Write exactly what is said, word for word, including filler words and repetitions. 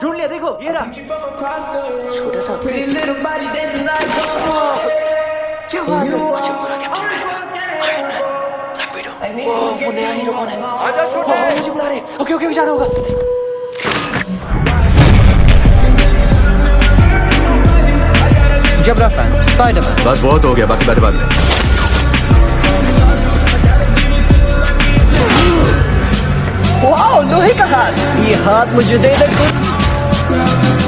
ढूंढ लिया, देखो ये रहा छोटा सा अपग्रेड। क्या बात है, मुझे पूरा captain America, iron man, black widow. Oh वो नया हीरो कौन है? आजा छोटे, मुझे बुला रहे। ओके ओके जाना होगा। जबरा फैन, स्पाइडरमैन। बस बहुत हो गया, बाकी बातें बाद में। वाओ लोहे का हाथ, ये हाथ मुझे दे दे।